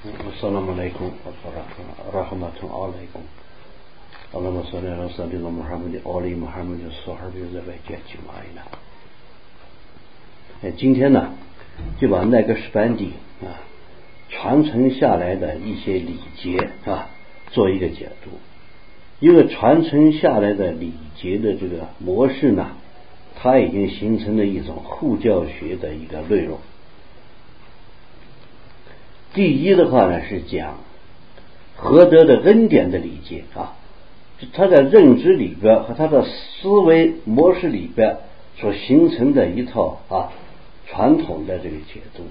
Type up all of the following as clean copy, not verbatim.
Assalamualaikum warahmatullahi Allahumma salli ala sayyidina Muhammad ali Muhammad sahbihi ajma'in。今天呢，就把那个史班底传承下来的一些礼节做一个解读。因为传承下来的礼节的这个模式呢，它已经形成了一种护教学的一个内容。第一的话呢，是讲何德的恩典的礼节他在认知里边和他的思维模式里边所形成的一套传统的这个解读，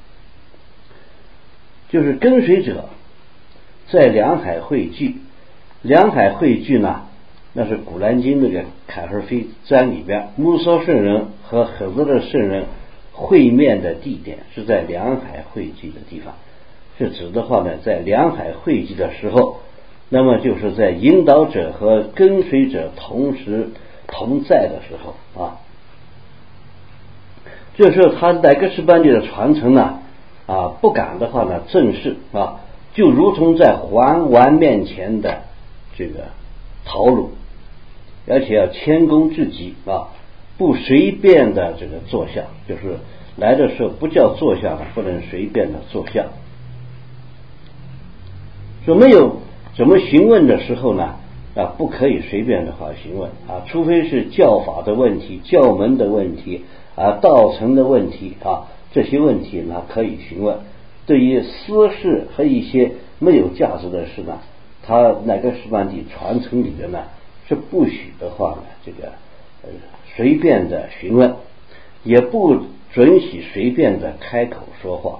就是跟随者在两海汇聚。两海汇聚呢，那是古兰经那个凯尔菲章里边，穆萨圣人和赫兹勒圣人会面的地点是在两海汇聚的地方，是指的话呢，在两海汇聚的时候，那么就是在引导者和跟随者同时同在的时候这时候他在格什班底的传承呢不敢的话呢正视就如同在还完面前的这个陶炉，而且要谦恭至极不随便的这个坐下，就是来的时候不叫坐下的，不能随便的坐下。说没有怎么询问的时候呢不可以随便的话询问除非是教法的问题、教门的问题道程的问题这些问题呢可以询问。对于私事和一些没有价值的事呢，他那个史班底传承里边呢是不许的话呢这个随便的询问，也不准许随便的开口说话，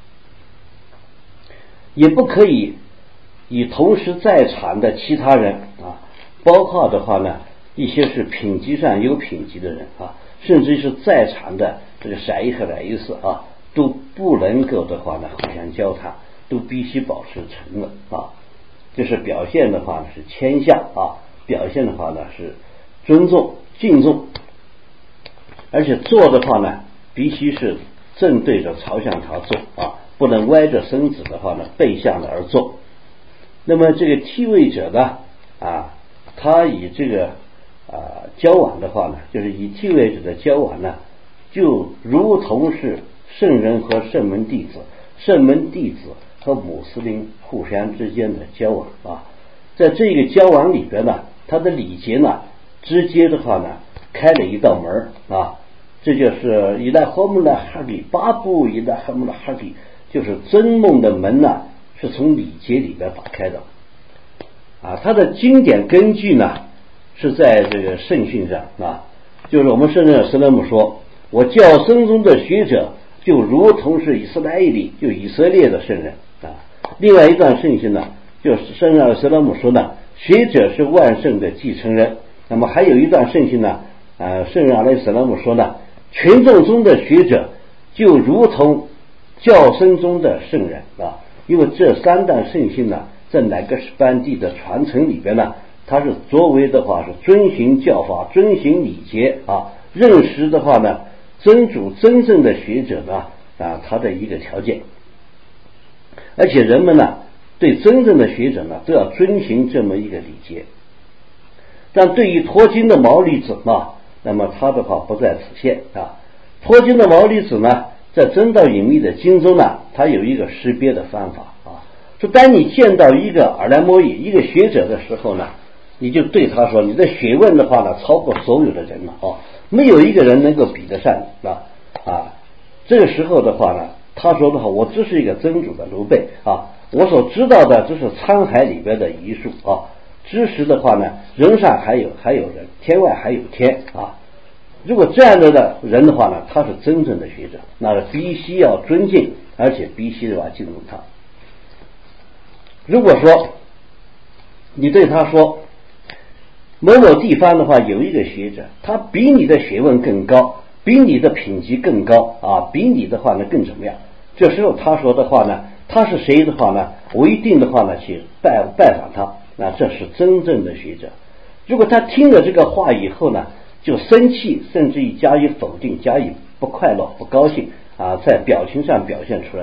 也不可以以同时在场的其他人包括的话呢一些是品级上有品级的人甚至是在场的这个赛义和莱伊斯都不能够的话呢互相交谈，都必须保持沉稳就是表现的话呢是谦下表现的话呢是尊重敬重，而且坐的话呢必须是正对着朝向他坐不能歪着身子的话呢背向的而坐。那么这个替位者呢他以这个交往的话呢，就是以替位者的交往呢，就如同是圣人和圣门弟子、圣门弟子和穆斯林互相之间的交往在这个交往里边呢，他的礼节呢直接的话呢开了一道门这就是伊拉霍姆拉哈比巴布伊拉霍姆拉哈比，就是真梦的门呢是从礼节里边打开的它的经典根据呢是在这个圣训上就是我们圣人斯勒姆说，我教僧中的学者就如同是以色列的圣人另外一段圣训呢，就是圣人斯勒姆说呢，学者是万圣的继承人。那么还有一段圣训呢圣人阿莱斯勒姆说呢，群众中的学者就如同教僧中的圣人因为这三段圣训呢在乃格什班底的传承里边呢，它是作为的话是遵循教法、遵循礼节认识的话呢真主真正的学者呢他的一个条件。而且人们呢对真正的学者呢都要遵循这么一个礼节。但对于托经的毛利子那么他的话不在此限托经的毛利子呢在真道隐秘的经中呢，他有一个识别的方法说当你见到一个尔莱摩伊一个学者的时候呢，你就对他说，你的学问的话呢超过所有的人了没有一个人能够比得上你这个时候的话呢，他说的话，我只是一个真主的奴婢我所知道的只是沧海里边的一粟知识的话呢，人上还有人，天外还有天如果这样的人的话呢，他是真正的学者，那必须要尊敬，而且必须要敬重他。如果说你对他说某某地方的话有一个学者，他比你的学问更高，比你的品级更高比你的话呢更怎么样，这时候他说的话呢，他是谁的话呢，我一定的话呢去拜访他，那这是真正的学者。如果他听了这个话以后呢就生气，甚至于加以否定，加以不快乐不高兴在表情上表现出来呢，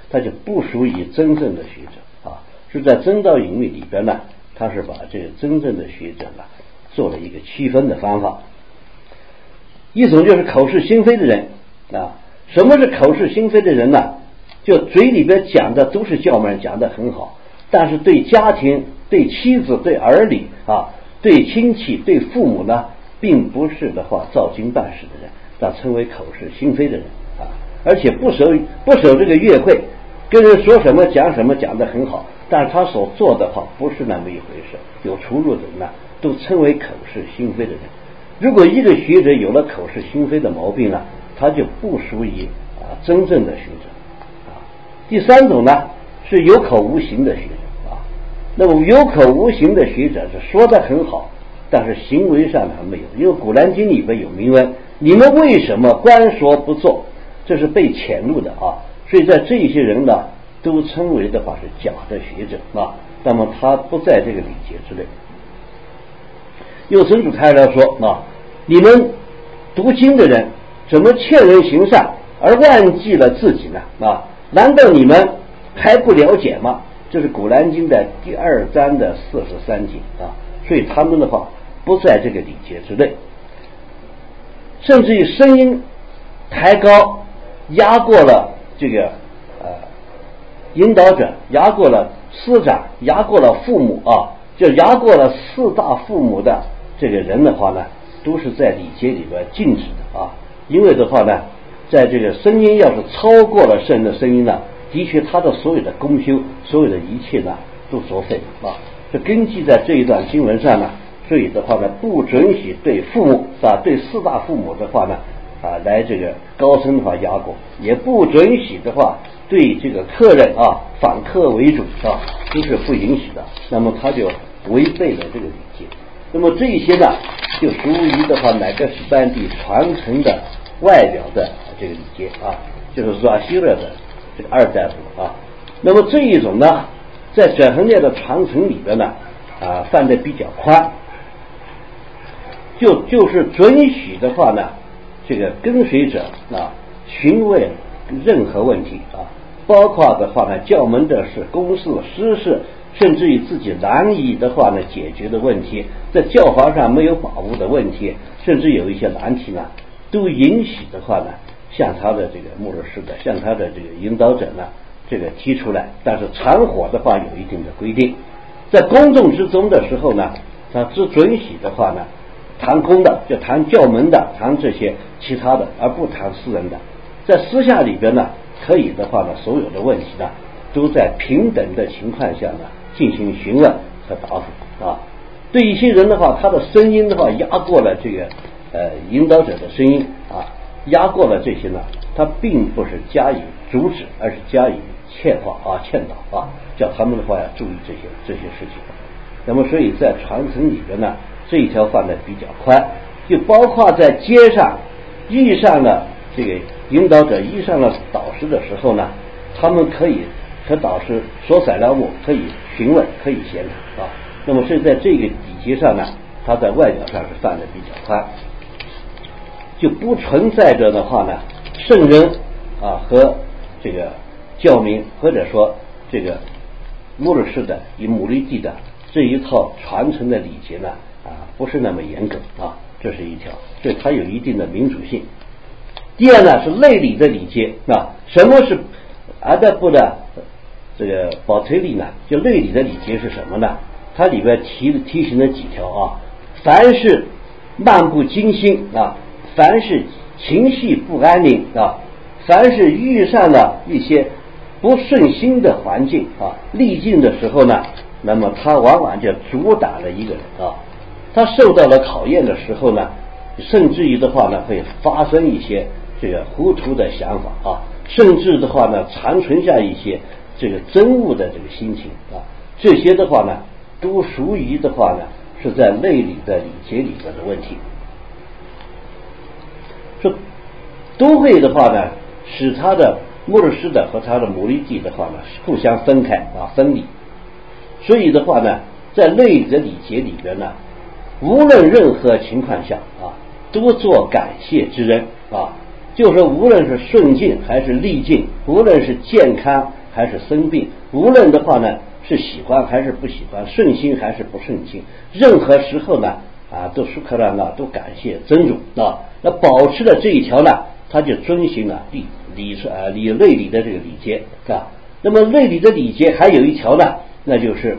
他就不属于真正的学者啊。是在真道隐秘里边呢，他是把这个真正的学者呢做了一个区分的方法。一种就是口是心非的人啊。什么是口是心非的人呢？就嘴里边讲的都是教门，讲的很好，但是对家庭、对妻子、对儿女啊、对亲戚、对父母呢，并不是的话照经办事的人，那称为口是心非的人啊。而且不守这个约会，跟人说什么讲什么，讲得很好，但是他所做的话不是那么一回事，有出入的人呢，都称为口是心非的人。如果一个学者有了口是心非的毛病呢，他就不属于真正的学者啊。第三种呢是有口无行的学者啊。那么有口无行的学者是说得很好，但是行为上还没有。因为《古兰经》里边有明文，你们为什么光说不做？这是被潜入的啊。所以在这些人呢，都称为的话是假的学者啊。那么他不在这个礼节之内。又真主开了说啊，你们读经的人怎么劝人行善而忘记了自己呢？啊，难道你们还不了解吗？这是《古兰经》的第2章的43节啊。所以他们的话不在这个礼节之内，甚至于声音抬高，压过了这个引导者，压过了师长，压过了父母啊，就压过了4大父母的这个人的话呢，都是在礼节里边禁止的啊。因为的话呢，在这个声音要是超过了圣人的声音呢，的确他的所有的功修，所有的一切呢都作废啊。这根据在这一段经文上呢，所以的话呢，不准许对父母对4大父母的话呢来这个高声的话压过，也不准许的话对这个客人反客为主都是不允许的。那么他就违背了这个礼节。那么这些呢，就属于的话哪个是班地传承的外表的这个礼节就是说希勒的这个2代部那么这一种呢，在转恒念的传承里边呢犯得比较宽，就是准许的话呢，这个跟随者询问任何问题包括的话呢教门的事、公事、私事，甚至于自己难以的话呢解决的问题，在教法上没有把握的问题，甚至有一些难题呢，都允许的话呢向他的这个穆勒师的，向他的这个引导者呢这个提出来。但是传火的话有一定的规定，在公众之中的时候呢，他只准许的话呢谈公的，就谈教门的，谈这些其他的，而不谈私人的。在私下里边呢，可以的话呢，所有的问题呢都在平等的情况下呢进行询问和答复对一些人的话，他的声音的话压过了这个引导者的声音压过了这些呢，他并不是加以阻止，而是加以劝导叫他们的话要注意这些事情。那么所以在传承里边呢，这一条犯得比较宽，就包括在街上遇上了这个引导者，遇上了导师的时候呢，他们可以和导师说散了目，可以询问，可以闲谈那么所以在这个礼节上呢，他在外表上是犯得比较宽，就不存在着的话呢圣人和这个教民，或者说这个穆勒氏的与姆利地的这一套传承的礼节呢不是那么严格这是一条，所以它有一定的民主性。第二呢是类礼的礼节什么是阿德布的这个保推礼呢？就类礼的礼节是什么呢？它里边提醒了几条凡是漫不经心凡是情绪不安宁凡是遇上了一些不顺心的环境逆境的时候呢，那么他往往就阻挡了一个人他受到了考验的时候呢，甚至于的话呢会发生一些这个糊涂的想法甚至的话呢残存下一些这个憎恶的这个心情这些的话呢都属于的话呢是在类礼的礼节里边的问题。说都会的话呢使他的穆勒师的和他的姆利地的话呢互相分开分离。所以的话呢在类礼的礼节里边呢，无论任何情况下多做感谢之恩就是说无论是顺境还是逆境，无论是健康还是生病，无论的话呢是喜欢还是不喜欢，顺心还是不顺心，任何时候呢都舒克兰都感谢真主那保持了这一条呢，他就遵循了内里的这个礼节那么内里的礼节还有一条呢，那就是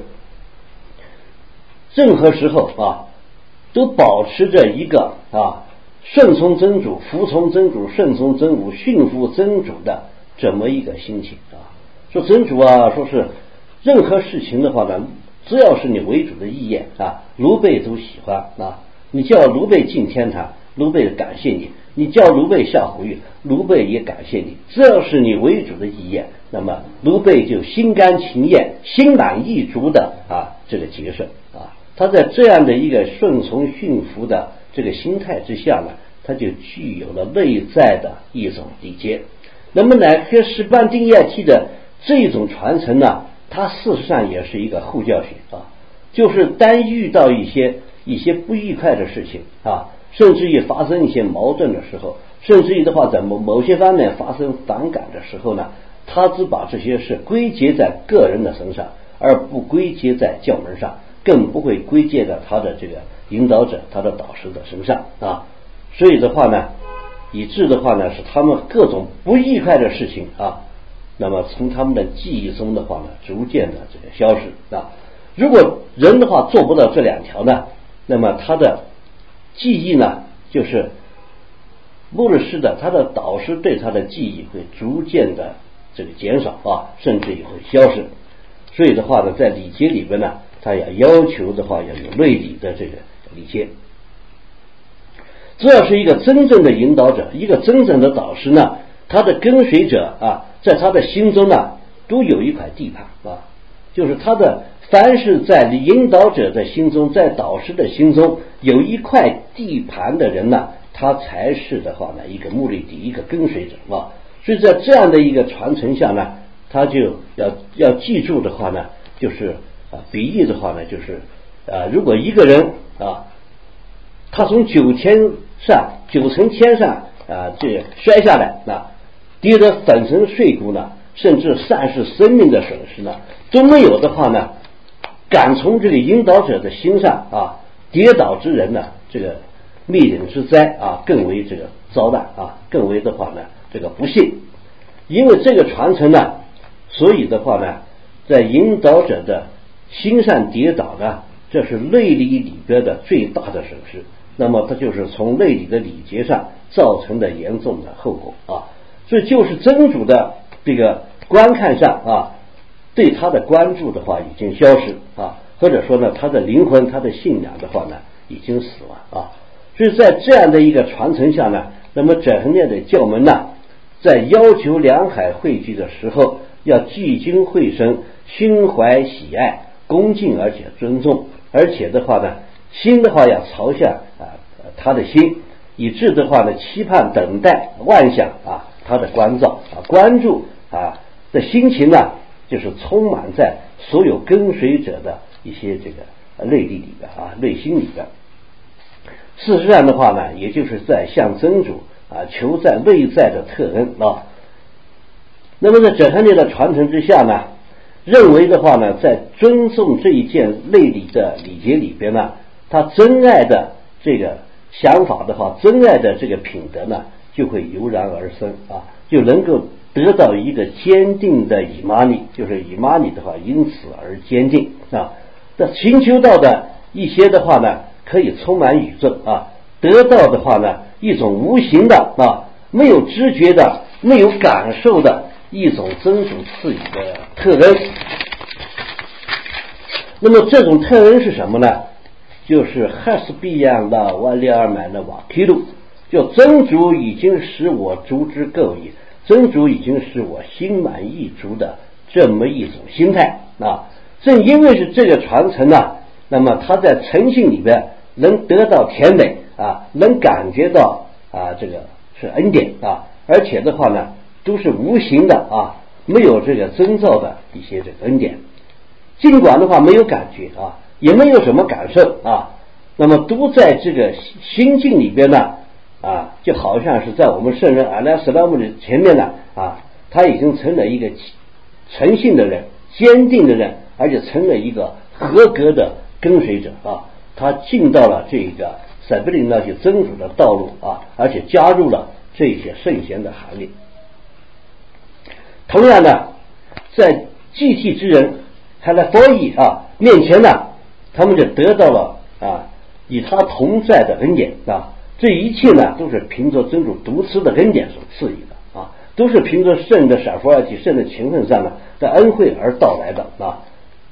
任何时候都保持着一个顺从真主、服从真主、顺从真主、驯服真主的这么一个心情说真主说是任何事情的话呢，只要是你为主的意愿卢贝都喜欢你叫卢贝进天堂，卢贝感谢你；你叫卢贝下火狱，卢贝也感谢你。只要是你为主的意愿，那么卢贝就心甘情愿、心满意足的这个结顺他在这样的一个顺从驯服的这个心态之下呢，他就具有了内在的一种礼节。那么乃克什班丁亚提的这种传承呢，它事实上也是一个后教学就是当遇到一些不愉快的事情甚至于发生一些矛盾的时候，甚至于的话在某些方面发生反感的时候呢，他只把这些事归结在个人的身上，而不归结在教门上，更不会归结在他的这个引导者、他的导师的身上所以的话呢，以致的话呢，是他们各种不愉快的事情那么从他们的记忆中的话呢，逐渐的这个消失如果人的话做不到这两条呢，那么他的记忆呢，就是穆尔师的他的导师对他的记忆会逐渐的这个减少甚至也会消失。所以的话呢，在礼节里边呢，他要求的话要有内里的这个礼节。只要是一个真正的引导者，一个真正的导师呢，他的跟随者在他的心中呢，都有一块地盘就是他的凡是在引导者的心中，在导师的心中有一块地盘的人呢，他才是的话呢一个目的地，一个跟随者所以在这样的一个传承下呢，他就要记住的话呢，就是比喻的话呢，就是如果一个人他从9层天上这摔下来跌得粉身碎骨呢，甚至丧失生命的损失呢，都没有的话呢，敢从这个引导者的心上跌倒之人呢，这个灭顶之灾更为这个遭难更为的话呢这个不幸。因为这个传承呢，所以的话呢，在引导者的心上跌倒呢，这是内里里边的最大的损失。那么它就是从内里的礼节上造成的严重的后果所以就是真主的这个观看上对他的关注的话已经消失或者说呢，他的灵魂、他的信仰的话呢已经死亡所以在这样的一个传承下呢，那么整个的教门呢，在要求两海汇聚的时候，要聚精会神、心怀喜爱、恭敬而且尊重，而且的话呢，心的话要朝向他的心，以致的话呢，期盼、等待、妄想他的关照关注的心情呢，就是充满在所有跟随者的一些这个内力里边内心里边。事实上的话呢，也就是在向真主求在内在的特恩那么在整个的传承之下呢，认为的话呢，在尊重这一件内里的礼节里边呢，他真爱的这个想法的话，真爱的这个品德呢，就会油然而生就能够得到一个坚定的以玛尼，就是以玛尼的话因此而坚定这寻求到的一些的话呢，可以充满宇宙得到的话呢，一种无形的没有知觉的、没有感受的一种真主赐予的特恩。那么这种特恩是什么呢？就是哈斯比亚的瓦利尔曼的瓦基路，就真主已经使我足之够矣，真主已经使我心满意足的这么一种心态正因为是这个传承呢，那么他在诚信里边能得到甜美能感觉到这个是恩典而且的话呢，都是无形的没有这个征兆的一些这个恩典，尽管的话没有感觉也没有什么感受那么都在这个心境里边呢就好像是在我们圣人阿拉斯拉姆的前面呢他已经成了一个诚信的人、坚定的人，而且成了一个合格的跟随者啊。他进到了这个塞贝林那些真主的道路啊，而且加入了这些圣贤的行列。同样呢，在祭祭之人还来佛意啊面前呢，他们就得到了啊与他同在的恩典啊。这一切呢，都是凭着真主独赐的恩典所赐予的啊，都是凭着圣的闪佛尔体、圣的情分上的恩惠而到来的啊。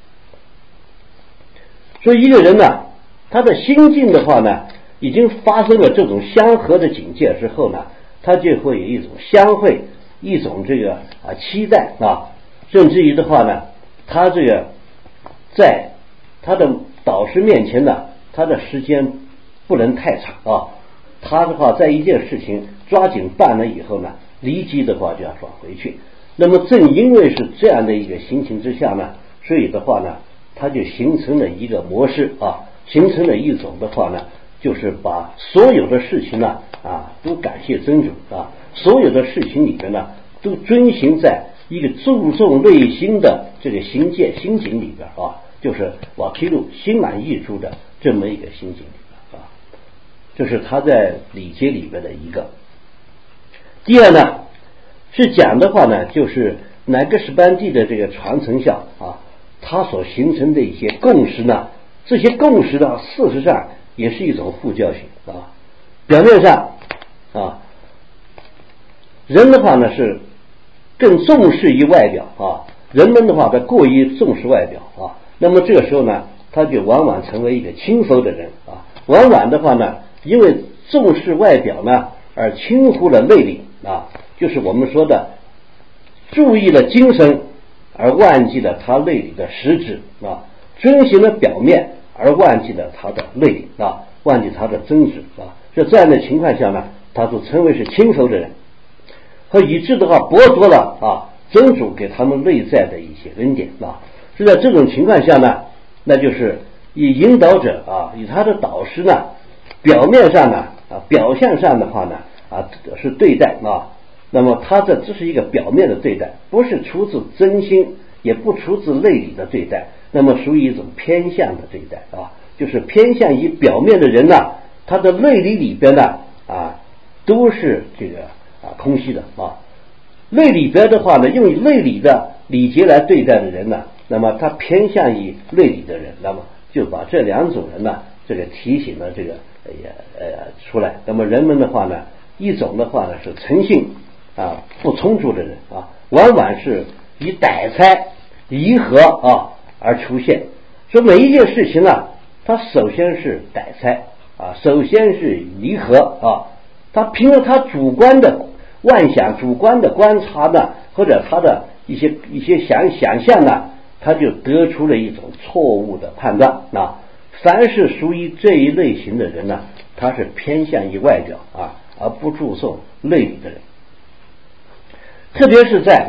所以一个人呢，他的心境的话呢，已经发生了这种相合的警戒之后呢，他就会有一种相会，一种这个期待啊，甚至于的话呢，他这个在他的导师面前呢，他的时间不能太长啊。他的话在一件事情抓紧办了以后呢，立即的话就要转回去。那么正因为是这样的一个心情之下呢，所以的话呢，他就形成了一个模式啊，形成了一种的话呢，就是把所有的事情呢都感谢真主啊，所有的事情里边呢都遵循在一个注重内心的这个心境里边啊，就是瓦披露心满意足的这么一个心境里边啊，这是他在礼节里边的一个。第二呢，是讲的话呢，就是乃格什班第的这个传承下啊，它所形成的一些共识呢，这些共识呢，事实上也是一种护教性啊。表面上啊，人的话呢是更重视于外表啊，人们的话他过于重视外表啊，那么这个时候呢，他就往往成为一个轻浮的人啊，往往的话呢，因为重视外表呢而轻忽了内里啊，就是我们说的注意了精神而忘记了他内里的实质啊，遵循了表面而忘记了他的内里啊，忘记他的真实啊。这样的情况下呢，他就成为是轻浮的人，和以致的话剥夺了啊真主给他们内在的一些恩典啊。是在这种情况下呢，那就是以引导者啊，以他的导师呢，表面上呢表象上的话呢是对待啊，那么他这只是一个表面的对待，不是出自真心，也不出自内里的对待，那么属于一种偏向的对待啊，就是偏向于表面的人呢，他的内里里边呢都是这个空虚的啊。内里边的话呢，用内里的礼节来对待的人呢，那么他偏向于内里的人，那么就把这两种人呢，这个提醒了这个出来。那么人们的话呢，一种的话呢是诚信不充足的人啊，往往是以歹猜离合而出现。说每一件事情呢，它首先是歹猜首先是离合他凭着他主观的妄想、主观的观察呢，或者他的一些想象呢，他就得出了一种错误的判断凡是属于这一类型的人呢，他是偏向于外表而不注重内里的人。特别是在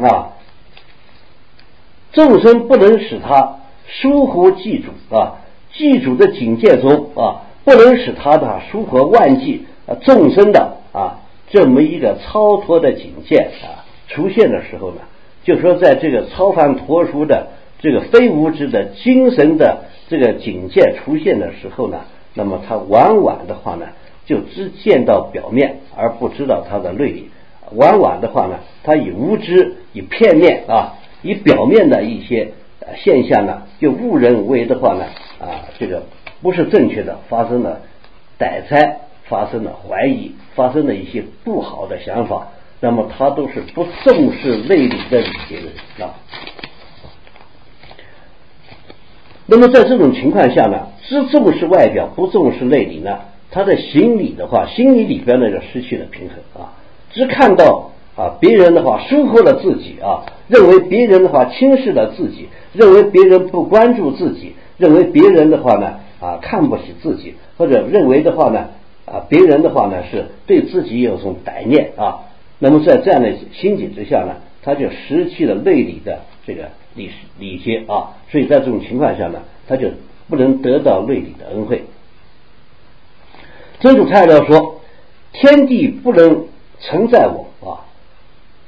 众生不能使他疏忽记主记主的警戒中不能使他的疏忽忘记众生的这么一个超脱的警戒出现的时候呢，就说在这个超凡脱俗的这个非物质的精神的这个警戒出现的时候呢，那么他往往的话呢，就只见到表面而不知道他的内里，往往的话呢，他以无知、以片面以表面的一些现象呢，就误认为的话呢这个不是正确的，发生了歹猜，发生了怀疑，发生了一些不好的想法，那么他都是不重视内里的礼节的人那么在这种情况下呢，只重视外表不重视内里呢，他的心理的话，心理里边呢就失去了平衡只看到别人的话疏忽了自己认为别人的话轻视了自己，认为别人不关注自己，认为别人的话呢看不起自己，或者认为的话呢别人的话呢是对自己有种歹念那么在这样的心境之下呢，他就失去了内里的这个礼节所以在这种情况下呢，他就不能得到内里的恩惠。真主太亮说，天地不能承载我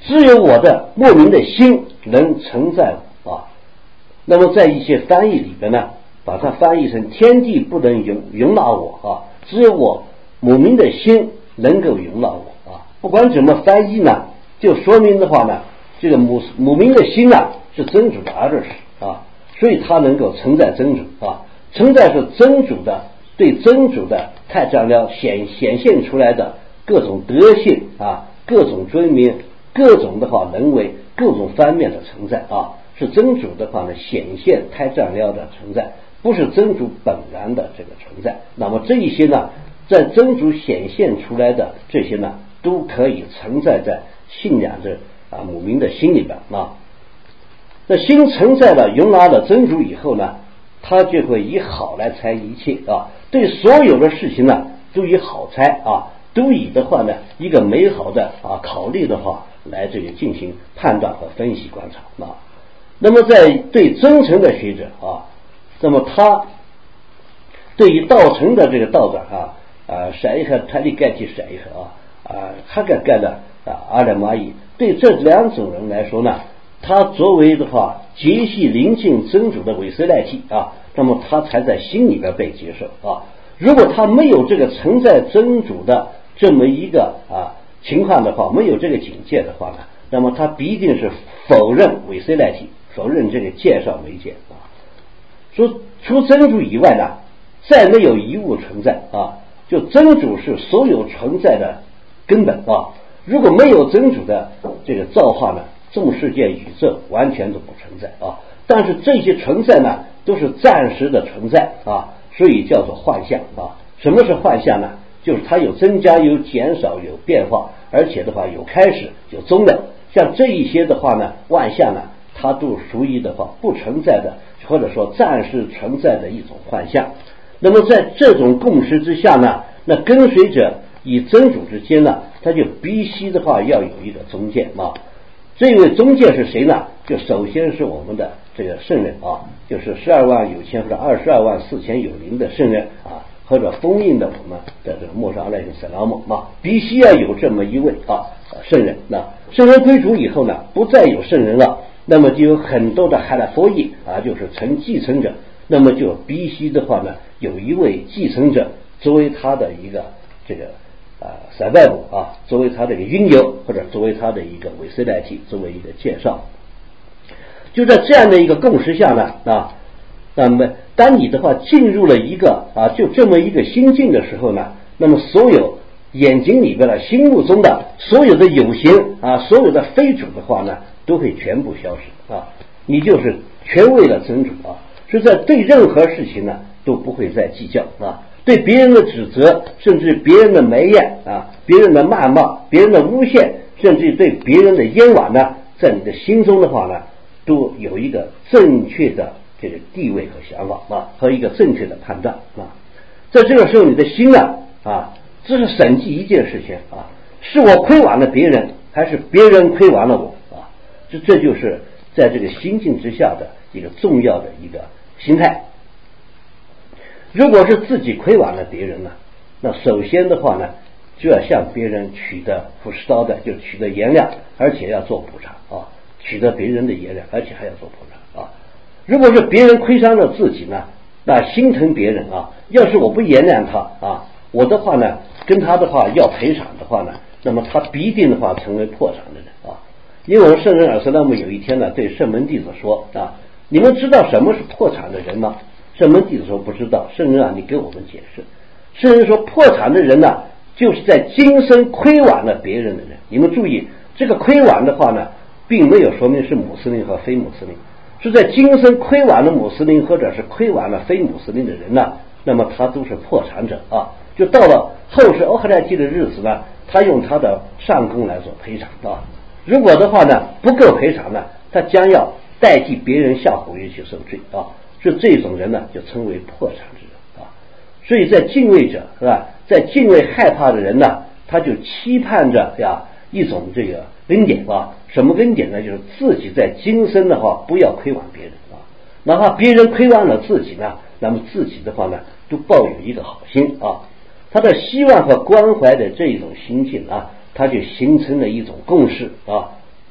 只有我的莫名的心能承载我啊。那么在一些翻译里边呢，把它翻译成天地不能容纳我啊，只有我莫名的心能够容纳我啊。不管怎么翻译呢，就说明的话呢，这个母名的心啊是真主的儿子啊，所以他能够承载真主啊，承载是真主的对真主的太上了显现出来的各种德性啊，各种尊名，各种的话能为各种方面的承载啊，是真主的话呢显现太上了的存在，不是真主本然的这个存在。那么这一些呢，在真主显现出来的这些呢，都可以承载在信仰的母民的心里边啊。那心承载了容纳了真主以后呢，他就会以好来猜一切啊，对所有的事情呢都以好猜啊，都以的话呢一个美好的考虑的话来这个进行判断和分析观察啊。那么在对真诚的学者啊，那么他对于道成的这个道长啥一个他的盖起啥一个他盖的阿拉玛伊，对这两种人来说呢，他作为的话极细临近真主的韦斯赖体啊，那么他才在心里边被接受啊。如果他没有这个承载真主的这么一个情况的话，没有这个警戒的话呢，那么他必定是否认韦斯赖体，否认这个介绍媒介啊。说除真主以外呢，再没有一物存在啊，就真主是所有存在的根本啊。如果没有真主的这个造化呢，众世界宇宙完全都不存在啊。但是这些存在呢，都是暂时的存在啊，所以叫做幻象啊。什么是幻象呢？就是它有增加有减少有变化，而且的话有开始有终的。像这一些的话呢，万象呢，它都属于的话不存在的，或者说暂时存在的一种幻象。那么在这种共识之下呢，那跟随者与真主之间呢，他就必须的话要有一个中介啊。这位中介是谁呢？就首先是我们的这个圣人啊，就是12万有千或者22万4千有灵的圣人啊，或者封印的我们的这个莫沙阿赖萨拉姆啊，必须要有这么一位圣人。那圣人归主以后呢，不再有圣人了，那么就有很多的哈拉佛裔就是成继承者，那么就必须的话呢，有一位继承者作为他的一个这个survival作为他的一个拥有，或者作为他的一个韦斯赖体，作为一个介绍。就在这样的一个共识下呢那么当你的话进入了一个就这么一个心境的时候呢，那么所有眼睛里边的心目中的所有的有形所有的非主的话呢，都会全部消失你就是全为了真主是在对任何事情呢都不会再计较对别人的指责，甚至别人的埋怨别人的谩骂，别人的诬陷，甚至对别人的冤枉呢，在你的心中的话呢，都有一个正确的这个地位和想法和一个正确的判断在这个时候，你的心呢这是审计一件事情是我亏完了别人，还是别人亏完了我这就是在这个心境之下的一个重要的一个心态。如果是自己亏完了别人呢，那首先的话呢，就要向别人取得不是刀的，就取得原谅，而且要做补偿取得别人的原谅，而且还要做补偿如果是别人亏伤了自己呢，那心疼别人要是我不原谅他我的话呢，跟他的话要赔偿的话呢，那么他必定的话成为破产的人因为我们圣人尔斯拉姆有一天呢，对圣门弟子说你们知道什么是破产的人吗？圣门弟子说不知道。圣人你给我们解释。圣人说破产的人呢，就是在今生亏完了别人的人。你们注意，这个亏完的话呢，并没有说明是穆斯林和非穆斯林，是在今生亏完了穆斯林或者是亏完了非穆斯林的人呢，那么他都是破产者就到了后世欧赫莱基的日子呢，他用他的上供来做赔偿如果的话呢不够赔偿呢，他将要代替别人下火狱去受罪是这种人呢就称为破产之人所以在敬畏者是吧，在敬畏害怕的人呢，他就期盼着一种这个恩典什么恩典呢？就是自己在今生的话不要亏完别人哪怕别人亏完了自己呢，那么自己的话呢都抱有一个好心他的希望和关怀的这种心境他就形成了一种共识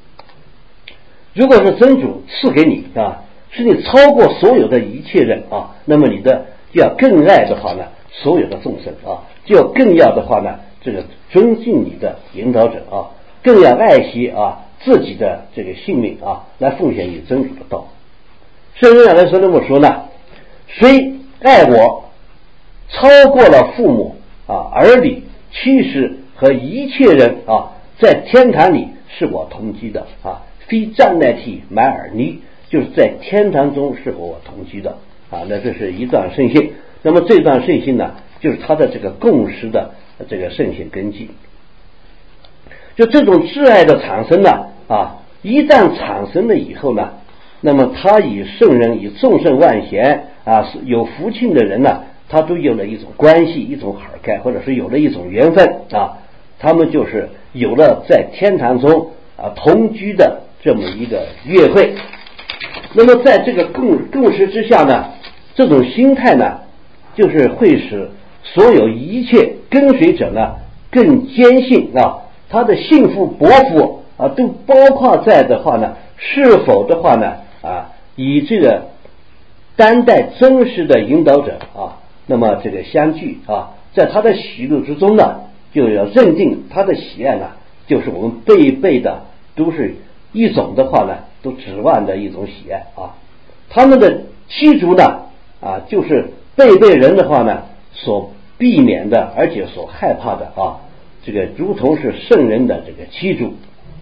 如果是真主赐给你啊，是你超过所有的一切人啊，那么你的就要更爱的话呢，所有的众生啊，就要更要的话呢，这个尊敬你的引导者啊，更要爱惜啊自己的这个性命啊，来奉献于真主的道。圣人来说那么说呢，谁爱我超过了父母啊、儿女、妻室和一切人啊，在天堂里是我同居的啊，非占代替买尔尼，就是在天堂中是和我同居的啊。那这是一段圣训。那么这段圣训呢，就是他的这个共识的这个圣训根基。就这种挚爱的产生呢啊，一旦产生了以后呢，那么他与圣人、与众圣万贤啊，有福庆的人呢，他都有了一种关系、一种海盖，或者是有了一种缘分啊，他们就是有了在天堂中啊同居的这么一个约会。那么在这个共识之下呢，这种心态呢，就是会使所有一切跟随者呢更坚信啊，他的幸福伯福啊，都包括在的话呢，是否的话呢啊，以这个担待真实的引导者啊，那么这个相聚啊，在他的喜怒之中呢，就要认定他的喜爱呢，就是我们辈的都是一种的话呢，都指望的一种喜爱啊。他们的驱逐呢啊，就是辈人的话呢所避免的，而且所害怕的啊，这个如同是圣人的这个驱逐。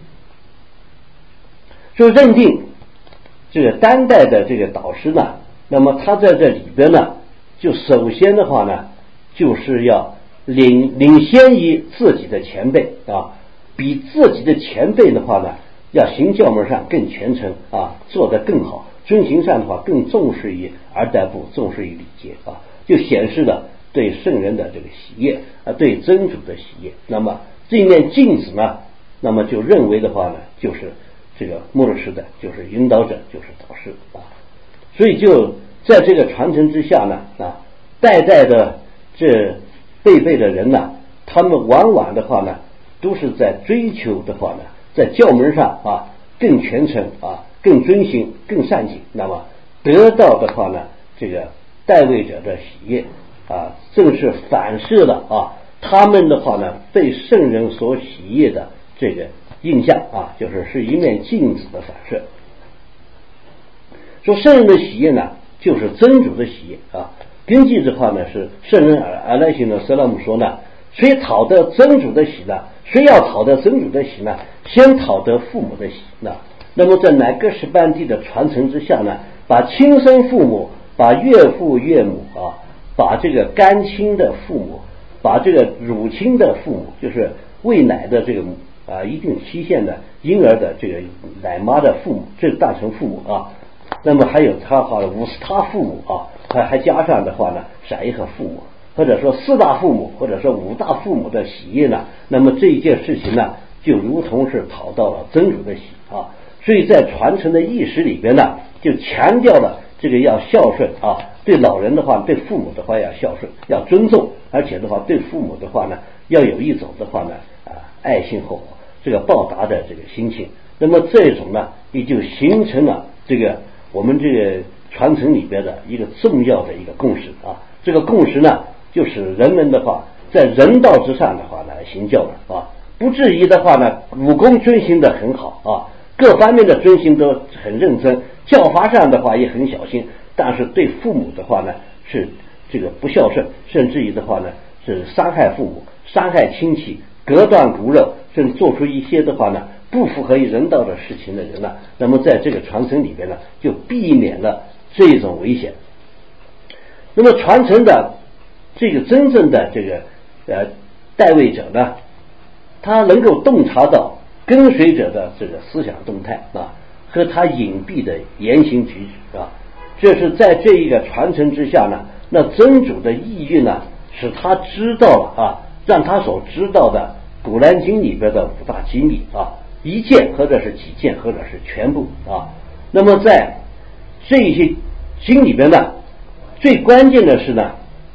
就认定这个当代的这个导师呢，那么他在这里边呢，就首先的话呢，就是要领先于自己的前辈啊，比自己的前辈的话呢，要行教门上更虔诚啊，做得更好，遵行上的话更重视于尔代部，重视于礼节啊，就显示了对圣人的这个喜悦啊，对真主的喜悦。那么这面镜子呢，那么就认为的话呢，就是这个穆尔师的，就是引导者，就是导师啊。所以就在这个传承之下呢啊，代的这辈的人呢，他们往往的话呢，都是在追求的话呢，在教门上啊更虔诚啊，更遵行，更善行。那么得到的话呢，这个代位者的喜悦啊，正是反射了啊他们的话呢被圣人所喜悦的这个印象啊，是一面镜子的反射。说圣人的喜悦呢，就是真主的喜悦啊。根据的话呢，是圣人阿赖辛的色拉姆说呢，谁讨得真主的喜呢？谁要讨得真主的喜呢？先讨得父母的喜呢。那么在乃格什班地的传承之下呢，把亲生父母，把岳父岳母啊，把这个干亲的父母，把这个乳亲的父母，就是喂奶的这个啊一定期限的婴儿的这个奶妈的父母，这当成父母啊。那么还有他话五十他父母啊，还加上的话呢，闪一和父母，或者说四大父母，或者说五大父母的喜悦呢，那么这一件事情呢，就如同是讨到了真主的喜啊。所以在传承的意识里边呢，就强调了这个要孝顺啊，对老人的话，对父母的话要孝顺，要尊重，而且的话对父母的话呢，要有一种的话呢爱心和这个报答的这个心情。那么这种呢，也就形成了这个我们这个传承里边的一个重要的一个共识啊。这个共识呢，就是人们的话在人道之上的话来行教的啊，不至于的话呢，武功遵行的很好啊，各方面的遵行都很认真，教法上的话也很小心，但是对父母的话呢，是这个不孝顺，甚至于的话呢，是伤害父母、伤害亲戚、隔断骨肉，甚至做出一些的话呢，不符合于人道的事情的人呢，那么在这个传承里边呢，就避免了这种危险。那么传承的这个真正的这个代位者呢，他能够洞察到跟随者的这个思想动态啊，和他隐蔽的言行举止啊，这是在这一个传承之下呢，那真主的意蕴呢，使他知道了啊，让他所知道的古兰经里边的五大机密啊，一件或者是几件或者是全部啊。那么在这些经里边呢，最关键的是呢，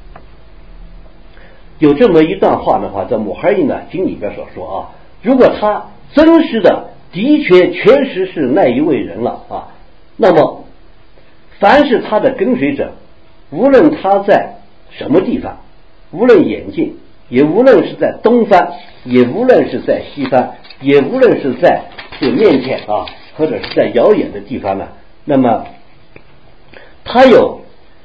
有这么一段话的话，在穆罕伊呢经里边所说啊，如果他真实的的确实是那一位人了啊。那么凡是他的跟随者，无论他在什么地方，无论远近，也无论是在东方，也无论是在西方，也无论是在这面前啊，或者是在遥远的地方呢，那么他有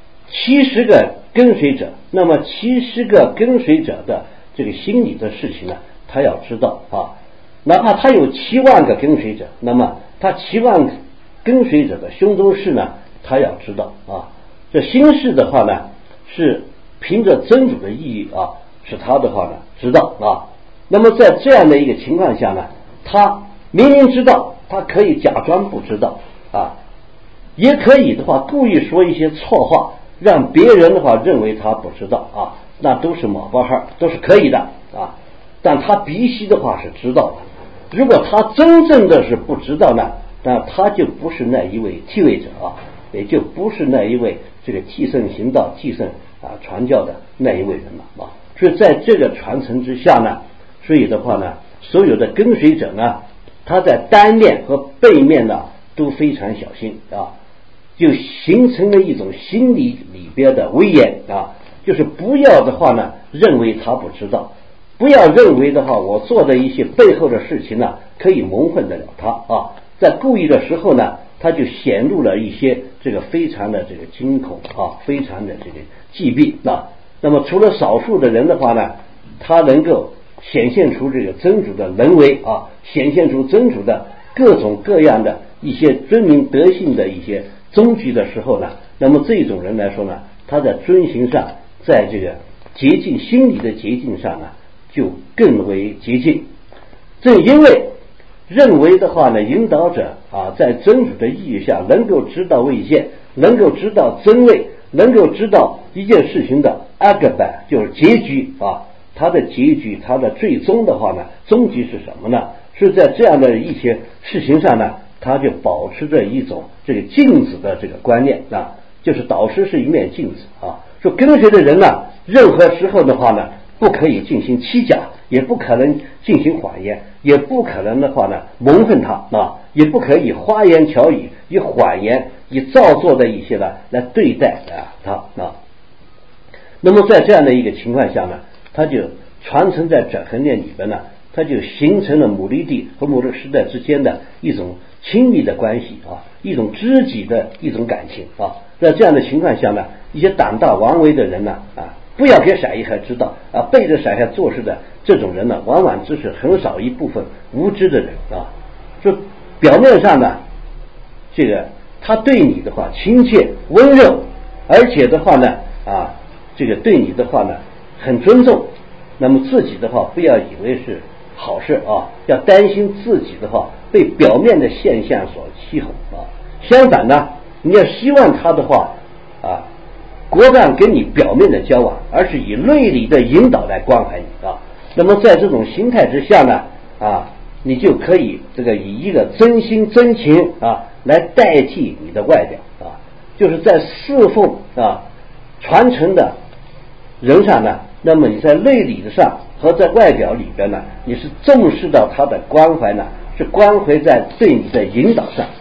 70个跟随者，那么70个跟随者的这个心理的事情呢，他要知道啊。哪怕他有7万个跟随者，那么他7万跟随者的胸中事呢，他要知道啊。这心事的话呢，是凭着真主的意义啊，使他的话呢知道啊。那么在这样的一个情况下呢，他明明知道，他可以假装不知道啊，也可以的话故意说一些错话，让别人的话认为他不知道啊，那都是冒包号，都是可以的啊。但他必须的话是知道的。如果他真正的是不知道呢，那他就不是那一位替位者啊，也就不是那一位这个替圣行道、替圣传教的那一位人了啊。所以在这个传承之下呢，所以的话呢，所有的跟随者呢，他在单面和背面呢都非常小心啊，就形成了一种心理里边的威严啊，就是不要的话呢，认为他不知道。不要认为的话，我做的一些背后的事情呢，可以蒙混得了他啊。在故意的时候呢，他就显露了一些这个非常的这个惊恐啊，非常的这个忌避啊。那么除了少数的人的话呢，他能够显现出这个真主的人为啊，显现出真主的各种各样的一些尊名德性的一些踪迹的时候呢，那么这种人来说呢，他在遵行上，在这个洁净心理的洁净上呢，就更为洁净。正因为认为的话呢，引导者啊，在真主的意义下能够知道位限，能够知道真位，能够知道一件事情的阿格拜，就是结局啊，它的结局，它的最终的话呢，终极是什么呢？是在这样的一些事情上呢，他就保持着一种这个镜子的这个观念啊，就是导师是一面镜子啊。说跟随的人呢，任何时候的话呢，不可以进行欺假，也不可能进行谎言，也不可能的话呢蒙混他啊，也不可以花言巧语，以谎言，以造作的一些呢来对待他啊。那么在这样的一个情况下呢，他就传承在转恒念里边呢，他就形成了母利地和母利时代之间的一种亲密的关系啊，一种知己的一种感情啊。在这样的情况下呢，一些胆大妄为的人呢不要给闪一还知道背着闪一做事的这种人呢，往往只是很少一部分无知的人啊。说表面上呢，这个他对你的话亲切温柔，而且的话呢这个对你的话呢很尊重，那么自己的话不要以为是好事啊，要担心自己的话被表面的现象所欺哄啊。相反呢，你要希望他的话果断跟你表面的交往，而是以内里的引导来关怀你啊。那么在这种心态之下呢你就可以这个以一个真心真情来代替你的外表就是在侍奉传承的人上呢，那么你在内里上和在外表里边呢，你是重视到他的关怀呢，是关怀在对你的引导上，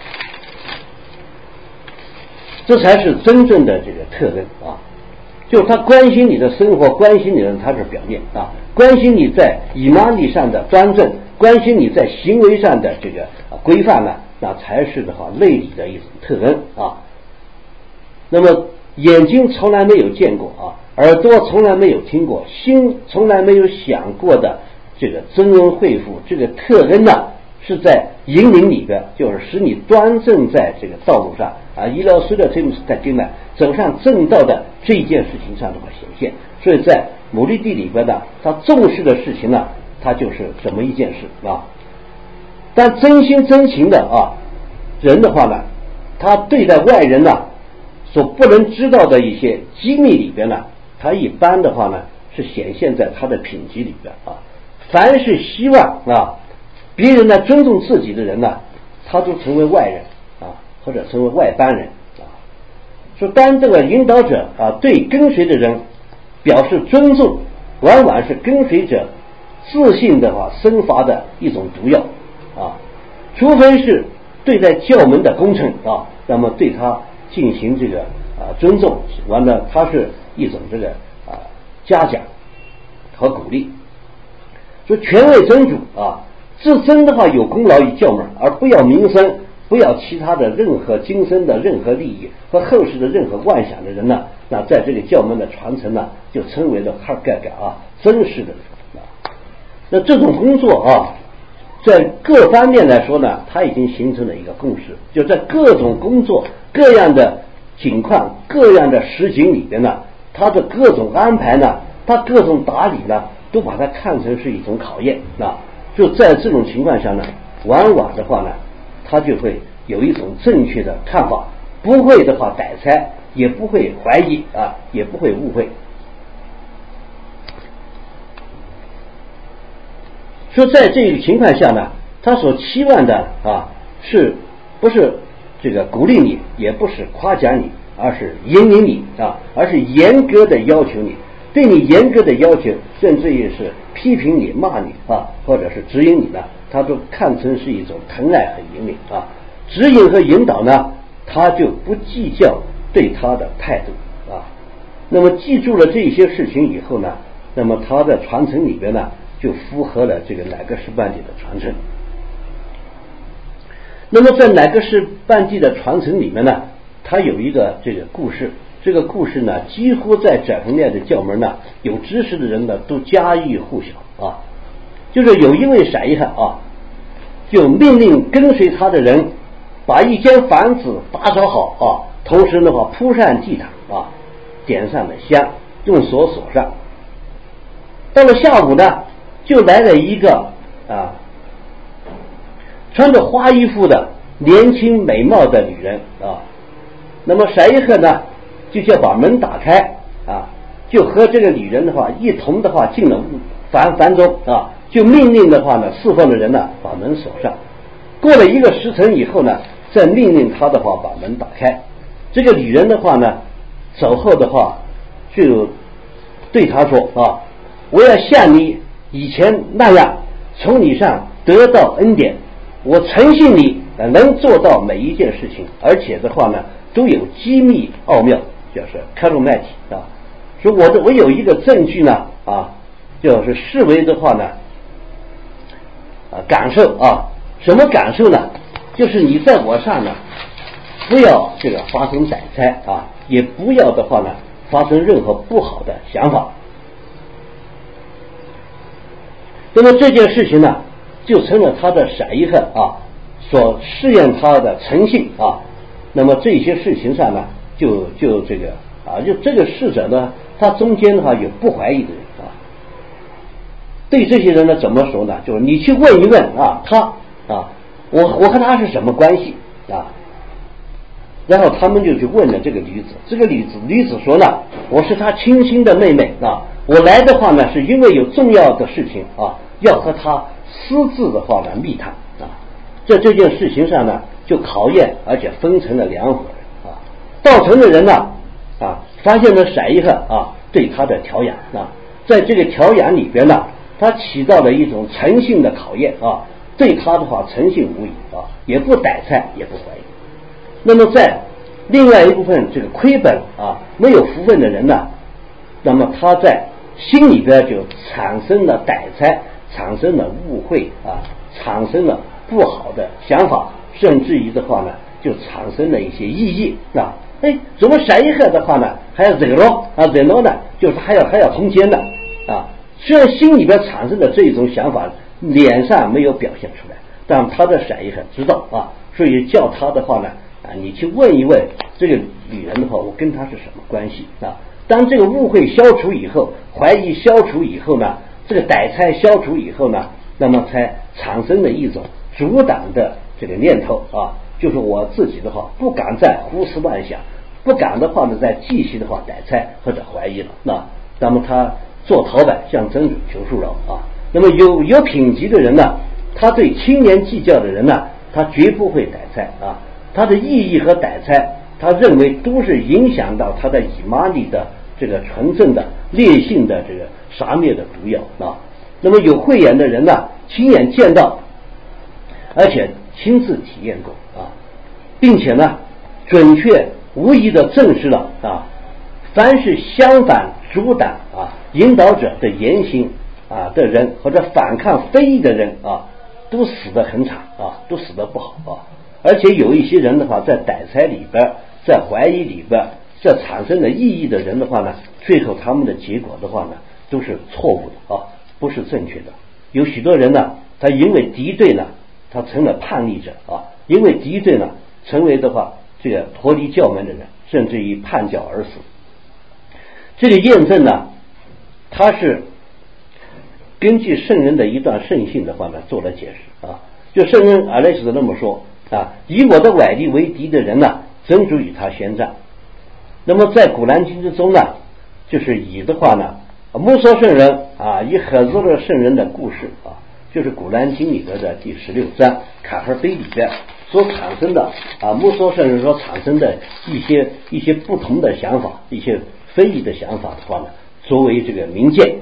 这才是真正的这个特征就是他关心你的生活，关心你的他是表面关心你在以玛力上的端正，关心你在行为上的这个规范呢，那才是的话内里的一种特征那么眼睛从来没有见过耳朵从来没有听过，心从来没有想过的这个真恩惠福，这个特征呢，是在引领里边，就是使你端正在这个道路上医疗师的这种在经呢走上正道的这一件事情上的话显现。所以在母利地里边呢，他重视的事情呢，他就是这么一件事但真心真情的人的话呢，他对待外人呢所不能知道的一些机密里边呢，他一般的话呢是显现在他的品级里边凡是希望别人来尊重自己的人呢，他都成为外人或者成为外邦人说当这个引导者对跟随的人表示尊重，往往是跟随者自信的话生发的一种毒药除非是对待教门的功臣啊，那么对他进行这个尊重，完了他是一种这个嘉奖和鼓励。说权位真主啊，自身的话有功劳于教门，而不要名声，不要其他的任何今生的任何利益和后世的任何妄想的人呢，那在这个教门的传承呢，就称为了哈盖嘎真实的人啊。那这种工作啊，在各方面来说呢，它已经形成了一个共识，就在各种工作、各样的情况、各样的实景里边呢，它的各种安排呢，它各种打理呢，都把它看成是一种考验啊。就在这种情况下呢，往往的话呢，他就会有一种正确的看法，不会的话逮猜，也不会怀疑啊，也不会误会。说在这个情况下呢，他所期望的是不是这个鼓励你，也不是夸奖你，而是引领你而是严格的要求你，对你严格的要求，甚至于是批评你、骂你或者是指引你呢，他都看成是一种疼爱和引领指引和引导呢，他就不计较对他的态度那么记住了这些事情以后呢，那么他的传承里边呢，就符合了这个乃格斯班第的传承。那么在乃格斯班第的传承里面呢，它有一个这个故事，这个故事呢，几乎在整列的教门呢，有知识的人呢，都家喻户晓就是有一位傻一汉就命令跟随他的人把一间房子打扫好同时的话铺上地毯点上了香，用锁锁上。到了下午呢，就来了一个穿着花衣服的年轻美貌的女人那么傻一汉呢，就叫把门打开就和这个女人的话一同的话进了房中就命令的话呢，侍奉的人呢把门锁上。过了一个时辰以后呢，再命令他的话把门打开。这个女人的话呢，走后的话就对他说我要像你以前那样从你上得到恩典，我诚信你能做到每一件事情，而且的话呢都有机密奥妙，就是开罗麦体说我有一个证据呢就是视为的话呢感受什么感受呢？就是你在我上呢不要这个发生逮猜也不要的话呢发生任何不好的想法。那么这件事情呢，就成了他的傻一汉所试验他的诚信那么这些事情上呢，就这个就这个逝者呢，他中间的话有不怀疑的人对这些人呢怎么说呢？就是你去问一问他我和他是什么关系然后他们就去问了这个女子，这个女子说呢，我是他亲亲的妹妹我来的话呢是因为有重要的事情要和他私自的话呢密谈在这件事情上呢就考验，而且分成了两伙人到城的人呢发现了傻一汉对他的调养在这个调养里边呢，他起到了一种诚信的考验对他的话诚信无疑也不逮猜也不怀疑。那么在另外一部分这个亏本没有福分的人呢，那么他在心里边就产生了逮猜，产生了误会产生了不好的想法，甚至于的话呢就产生了一些异议怎么傻一汉的话呢还要惹恼呢，就是还要通奸呢虽然心里边产生的这种想法脸上没有表现出来，但他的傻一汉知道所以叫他的话呢你去问一问这个女人的话，我跟她是什么关系当这个误会消除以后，怀疑消除以后呢，这个逮猜消除以后呢，那么才产生了一种阻挡的这个念头就是我自己的话不敢再胡思乱想，不敢的话呢再继续的话逮猜或者怀疑了那么他做陶板向真主求恕饶那么有品级的人呢，他对轻言计较的人呢，他绝不会逮猜他的意义和逮猜，他认为都是影响到他的以玛里的这个纯正的烈性的这个杀灭的毒药那么有慧眼的人呢，亲眼见到，而且亲自体验过并且呢准确无疑地证实了凡是相反阻挡引导者的言行的人，或者反抗非议的人都死得很惨都死得不好而且有一些人的话，在歹猜里边，在怀疑里边，在产生了异议的人的话呢，最后他们的结果的话呢，都是错误的不是正确的。有许多人呢，他因为敌对呢，他成了叛逆者因为敌对呢，成为的话这个脱离教门的人，甚至于叛教而死。这个验证呢，他是根据圣人的一段圣训的话呢做了解释就圣人阿赖斯那么说以我的崴力为敌的人呢，真主与他宣战。那么在古兰经之中呢，就是以的话呢，穆萨圣人以赫兹勒圣人的故事就是古兰经里边的第16章卡赫碑里边所产生的穆萨圣人所产生的一些不同的想法，一些非议的想法的话呢，作为这个明鉴。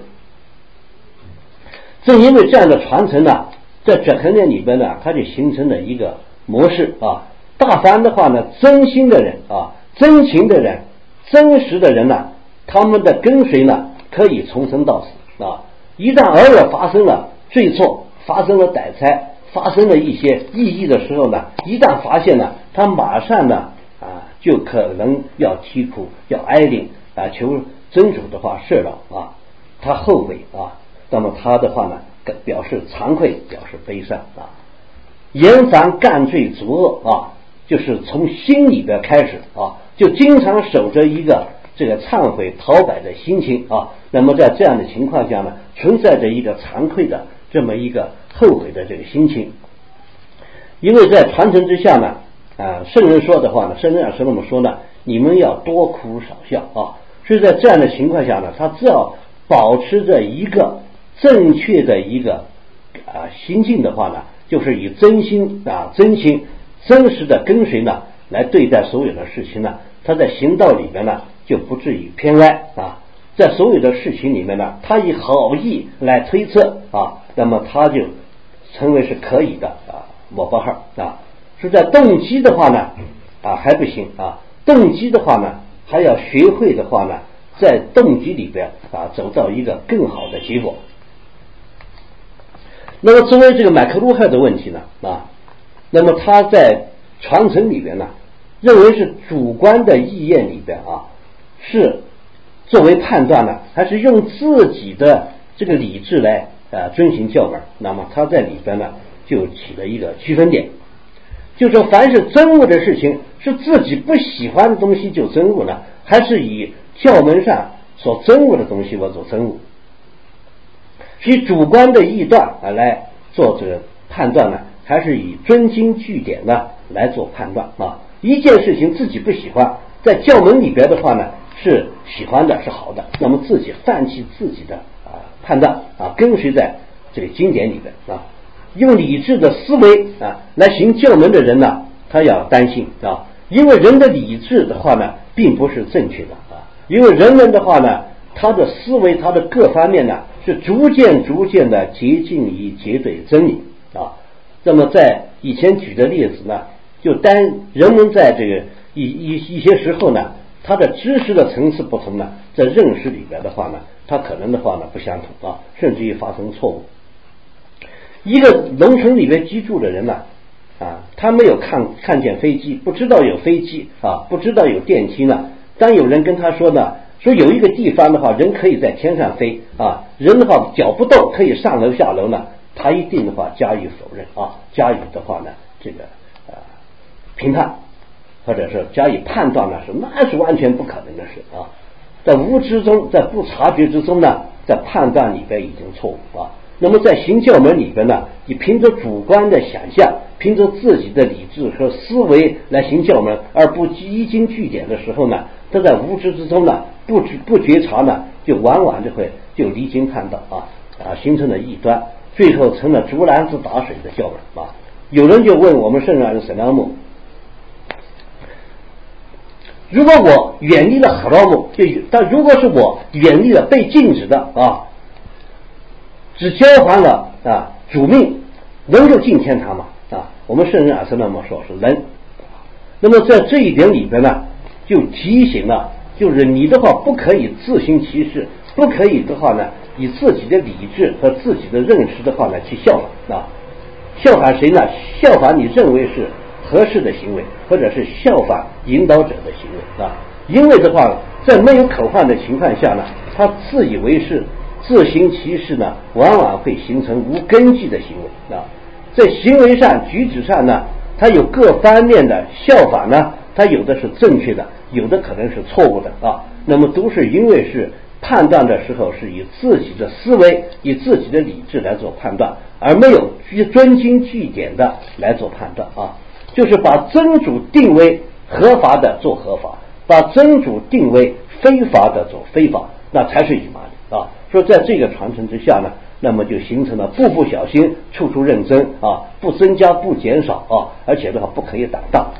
正因为这样的传承呢，在这很年里边呢，它就形成了一个模式大凡的话呢，真心的人真情的人，真实的人呢，他们的跟随呢可以从生到死一旦偶尔发生了罪错，发生了歹猜，发生了一些异议的时候呢，一旦发现了，他马上呢就可能要啼哭，要哀灵求真主的话赦饶他后悔那么他的话呢表示惭愧，表示悲伤严防干罪作恶就是从心里边开始就经常守着一个这个忏悔讨摆的心情那么在这样的情况下呢，存在着一个惭愧的这么一个后悔的这个心情。因为在传承之下呢圣人说的话呢，圣人也是那么说呢，你们要多哭少笑所以在这样的情况下呢，他只要保持着一个正确的一个心境的话呢，就是以真心真情真实的跟随呢来对待所有的事情呢，他在行道里面呢就不至于偏歪在所有的事情里面呢，他以好意来推测那么他就成为是可以的摩巴号是在动机的话呢还不行动机的话呢还要学会的话呢，在动机里边走到一个更好的结果。那么作为这个麦克卢赫的问题呢那么他在传承里边呢，认为是主观的意愿里边是作为判断呢，还是用自己的这个理智来遵循教门。那么他在里边呢就起了一个区分点，就说凡是憎恶的事情，是自己不喜欢的东西就憎恶呢，还是以教门上所憎恶的东西我所憎恶，是以主观的臆断来做这个判断呢，还是以遵经据典呢来做判断一件事情自己不喜欢，在教门里边的话呢是喜欢的，是好的，那么自己放弃自己的判断跟随在这个经典里边用理智的思维来行教门的人呢，他要担心因为人的理智的话呢并不是正确的因为人们的话呢，他的思维他的各方面呢是逐渐的接近于绝对真理那么在以前举的例子呢，就当人们在这个一些时候呢，他的知识的层次不同呢，在认识里边的话呢，他可能的话呢不相同甚至于发生错误。一个农村里面居住的人呢他没有看见飞机，不知道有飞机不知道有电梯呢，当有人跟他说呢，说有一个地方的话人可以在天上飞人的话脚不动可以上楼下楼呢，他一定的话加以否认加以的话呢这个评判，或者是加以判断呢，那是完全不可能的事在无知中，在不察觉之中呢，在判断里边已经错误那么在行教门里边呢，你凭着主观的想象，凭着自己的理智和思维来行教门，而不依经据典的时候呢，他在无知之中呢，不觉察呢，就往往就离经叛道形成了异端，最后成了竹篮子打水的教门有人就问我们圣人沈拉木，如果我远离了哈拉木，但如果是我远离了被禁止的只交还了主命，能够进天堂吗？ 我们圣人阿瑟那么说是人。那么在这一点里边呢，就提醒了，就是你的话不可以自行其事，不可以的话呢，以自己的理智和自己的认识的话呢去效仿效仿谁呢？效仿你认为是合适的行为，或者是效仿引导者的行为因为的话，在没有口换的情况下呢，他自以为是、自行其事呢，往往会形成无根据的行为在行为上、举止上呢，他有各方面的效仿呢，他有的是正确的，有的可能是错误的那么都是因为是判断的时候是以自己的思维、以自己的理智来做判断，而没有遵经据典的来做判断就是把真主定为合法的做合法，把真主定为非法的做非法，那才是以马里说在这个传承之下呢，那么就形成了步步小心、处处认真不增加不减少而且的话不可以挡道。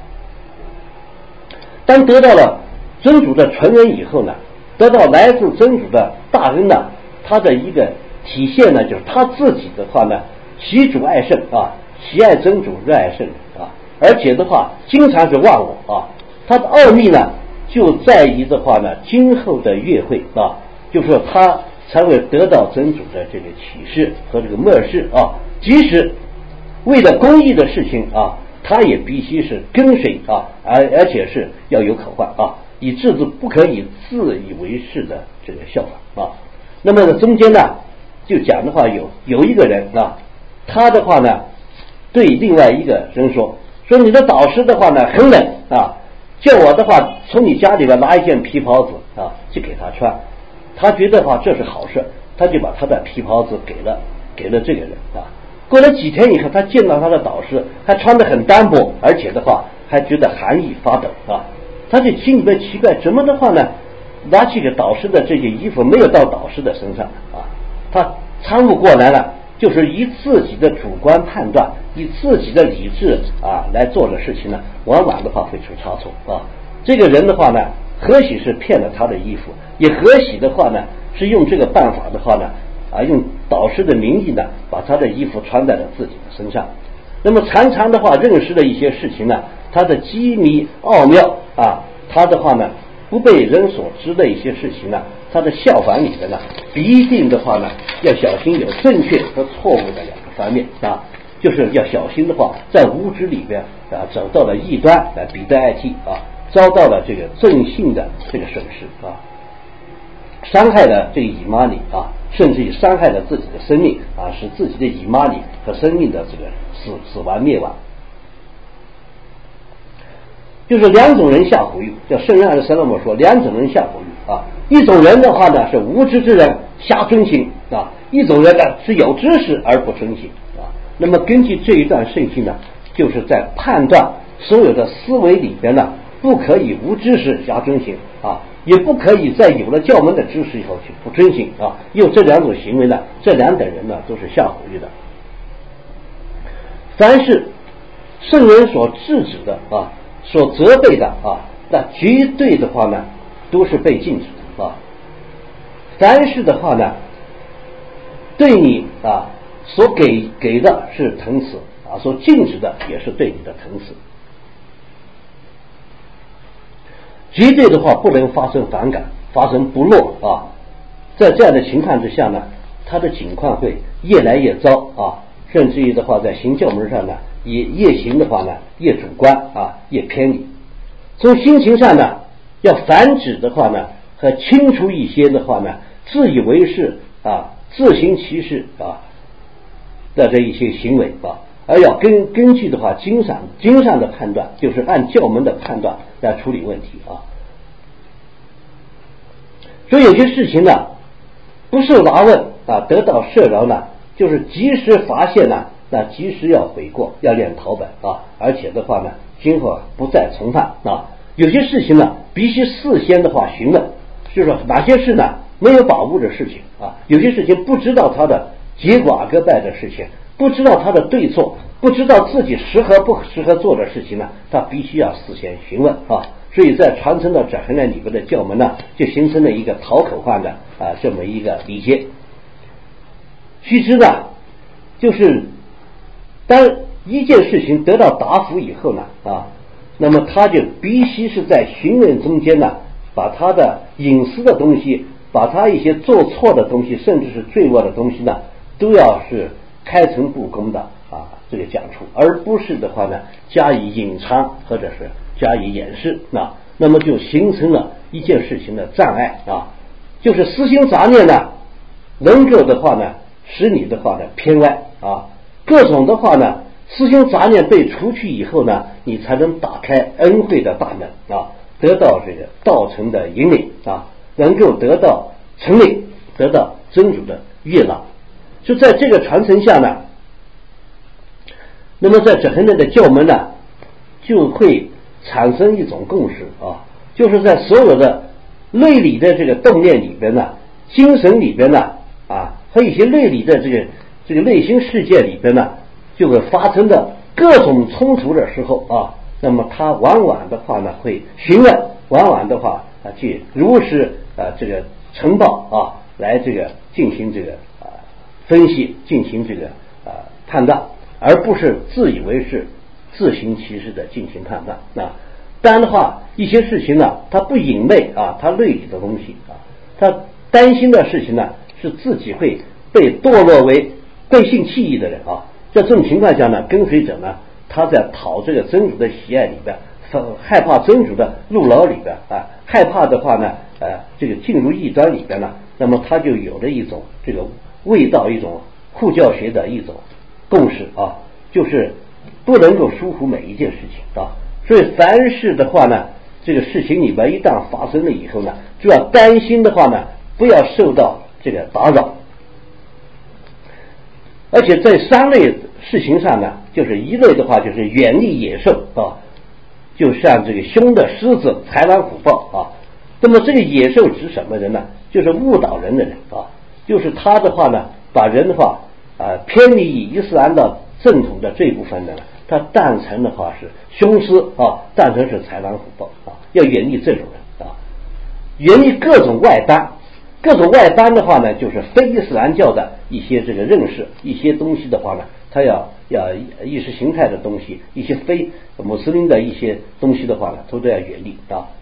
当得到了真主的纯恩以后呢，得到来自真主的大恩呢，他的一个体现呢，就是他自己的话呢，喜主爱圣喜爱真主，热爱圣人而且的话经常是忘我他的奥秘呢就在于的话呢，今后的约会就是说他才会得到真主的这个启示和这个默示即使为了公益的事情他也必须是跟随而且是要有口换以致不可以自以为是的这个效仿那么中间呢就讲的话有一个人他的话呢对另外一个人说你的导师的话呢很冷叫我的话从你家里边拿一件皮袍子去给他穿，他觉得话这是好事，他就把他的皮袍子给了这个人过了几天以后，他见到他的导师还穿得很单薄，而且的话还觉得寒意发抖他就心里面奇怪，怎么的话呢拿起个导师的这件衣服没有到导师的身上他参悟过来了，就是以自己的主观判断，以自己的理智来做的事情呢，往往的话会出差错这个人的话呢，何许是骗了他的衣服，也何许的话呢是用这个办法的话呢用导师的名义呢把他的衣服穿在了自己的身上。那么常常的话认识了一些事情呢，他的机密奥妙他的话呢不被人所知的一些事情呢，他的效仿里面呢必定的话呢要小心有正确和错误的两个方面就是要小心的话在无知里边走到了异端来彼得爱替遭到了这个正信的这个损失伤害了这个以马里甚至于伤害了自己的生命使自己的以马里和生命的这个死亡灭亡。就是两种人下虎狱，叫圣人阿里·萨勒姆说两种人下虎狱一种人的话呢是无知之人瞎遵行一种人呢是有知识而不遵行那么根据这一段圣经呢，就是在判断所有的思维里边呢，不可以无知识瞎遵行也不可以在有了教门的知识以后去不遵行因为这两种行为呢，这两等人呢都是下虎狱的。凡是圣人所制止的所责备的那绝对的话呢都是被禁止的凡是的话呢对你所给的是疼赐所禁止的也是对你的疼赐。绝对的话不能发生反感，发生不落在这样的情况之下呢，他的情况会越来越糟甚至于的话在行教门上呢也越行的话呢越主观越偏离。从心情上呢要反指的话呢和清除一些的话呢自以为是自行其事的这一些行为而要根据的话经上的判断，就是按教门的判断来处理问题所以有些事情呢不受拿问得到赦饶呢，就是及时发现呢，那及时要悔过，要念讨本而且的话呢今后不再重犯有些事情呢必须事先的话询问，就是说哪些事呢没有把握的事情有些事情不知道它的结果阿戈拜的事情，不知道它的对错，不知道自己适合不适合做的事情呢，他必须要事先询问所以在传承到转恒论里边的教门呢，就形成了一个讨口换的这么一个礼节。须知呢，就是当一件事情得到答复以后呢，那么他就必须是在询问中间呢，把他的隐私的东西，把他一些做错的东西，甚至是罪恶的东西呢，都要是开诚布公的这个讲出，而不是的话呢加以隐藏或者是加以掩饰那么就形成了一件事情的障碍就是私心杂念呢，能够的话呢使你的话呢偏歪各种的话呢私心杂念被除去以后呢，你才能打开恩惠的大门得到这个道成的引领能够得到成立，得到真主的悦纳。就在这个传承下呢，那么在整个的教门呢就会产生一种共识就是在所有的内里的这个动念里边呢，精神里边呢和一些内里的这个内心世界里边呢，就会发生的各种冲突的时候那么他往往的话呢会询问，往往的话去如实这个呈报来这个进行这个分析，进行这个判断，而不是自以为是自行其事的进行判断当然的话，一些事情呢他不隐昧他内里的东西他担心的事情呢是自己会被堕落为背信弃义的人在这种情况下呢，跟随者呢他在讨这个真主的喜爱里边，害怕真主的入牢里边害怕的话呢这个进入异端里边呢，那么他就有了一种这个味道，一种护教学的一种共识就是不能够疏忽每一件事情所以凡事的话呢，这个事情里边一旦发生了以后呢，就要担心的话呢不要受到这个打扰。而且在三类事情上呢，就是一类的话就是远离野兽就像这个凶的狮子、豺狼虎豹那么这个野兽指什么人呢？就是误导人的人就是他的话呢把人的话偏离伊斯兰的正统的这一部分的呢，他当成的话是凶狮当成是豺狼虎豹要远离这种人远离各种外邦。各种外邦的话呢，就是非伊斯兰教的一些这个认识，一些东西的话呢，他要意识形态的东西，一些非穆斯林的一些东西的话呢，都要远离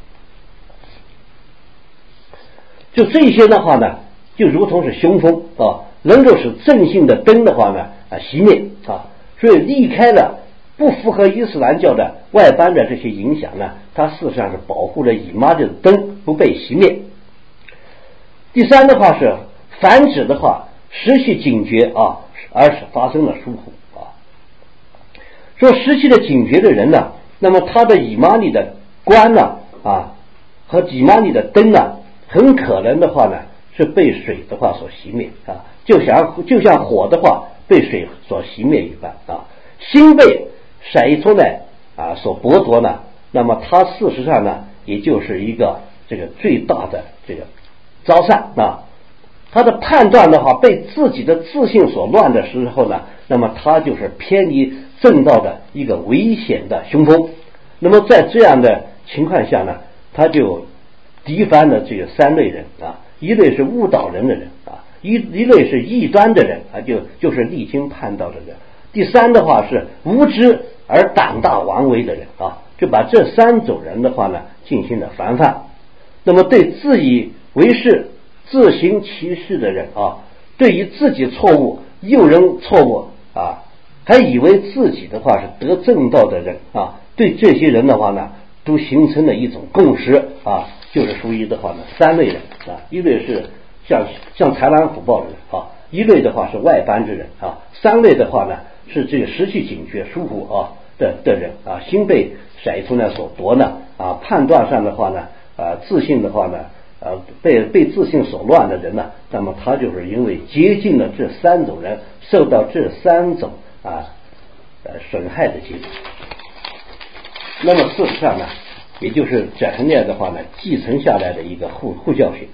就这些的话呢，就如同是凶风能够使正信的灯的话呢熄灭所以离开了不符合伊斯兰教的外邦的这些影响呢，它事实上是保护了以妈的灯不被熄灭。第三的话是凡指的话失去警觉而是发生了疏忽说失去了警觉的人呢，那么他的以玛尼的光呢和以玛尼的灯呢，很可能的话呢是被水的话所熄灭就像火的话被水所熄灭一般心被闪出来所剥夺呢，那么他事实上呢也就是一个这个最大的这个招善他的判断的话被自己的自信所乱的时候呢，那么他就是偏离正道的一个危险的凶风。那么在这样的情况下呢，他就敌反了这个三类人一类是误导人的人一类是异端的人就是离经叛道的人。第三的话是无知而胆大妄为的人就把这三种人的话呢进行了防范。那么对自以为是自行其事的人对于自己错误诱人错误还以为自己的话是得正道的人对这些人的话呢都形成了一种共识就是属于的话呢三类人一类是像豺狼虎豹的人一类的话是外邦之人三类的话呢是这个失去警觉疏忽的人心被甩出来所夺呢判断上的话呢自信的话呢被自信所乱的人呢，那么他就是因为接近了这三种人，受到这三种损害的结果。那么事实上呢，也就是这层面的话呢，继承下来的一个护教学。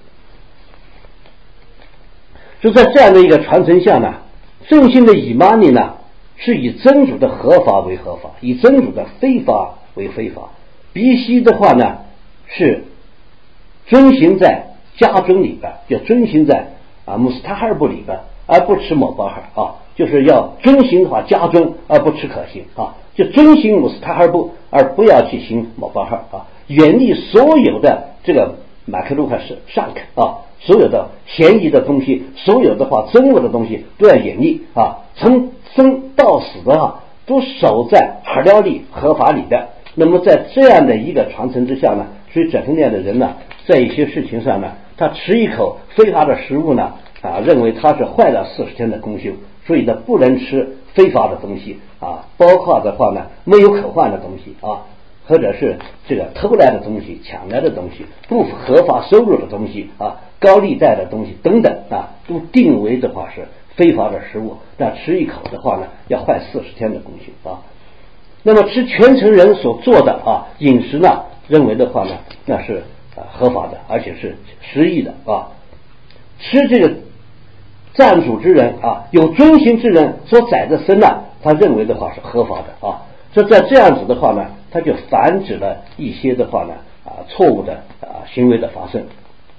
就在这样的一个传承下呢，正信的以玛尼呢，是以真主的合法为合法，以真主的非法为非法。必须的话呢，是遵行在家中里边，就遵行在穆斯塔哈尔部里边，而不吃某巴哈就是要遵行的话加尊而不吃可行啊，就遵行姆斯塔哈布而不要去行某巴哈啊，远离所有的这个马克鲁克是上克啊，所有的嫌疑的东西，所有的话憎恶的东西都要远离啊，从生到死的话都守在哈廖里合法里的。那么在这样的一个传承之下呢，所以整个那样的人呢，在一些事情上呢，他吃一口非法的食物呢认为他是坏了40天的功修，所以呢不能吃非法的东西啊，包括的话呢没有可换的东西啊，或者是这个偷来的东西、抢来的东西、不合法收入的东西啊、高利贷的东西等等啊，都定为的话是非法的食物，那吃一口的话呢要坏40天的功修啊。那么吃全城人所做的饮食呢，认为的话呢那是合法的，而且是实益的啊。吃这个赞主之人有遵行之人所宰的生呢，他认为的话是合法的啊。这在这样子的话呢，他就防止了一些的话呢错误的行为的发生。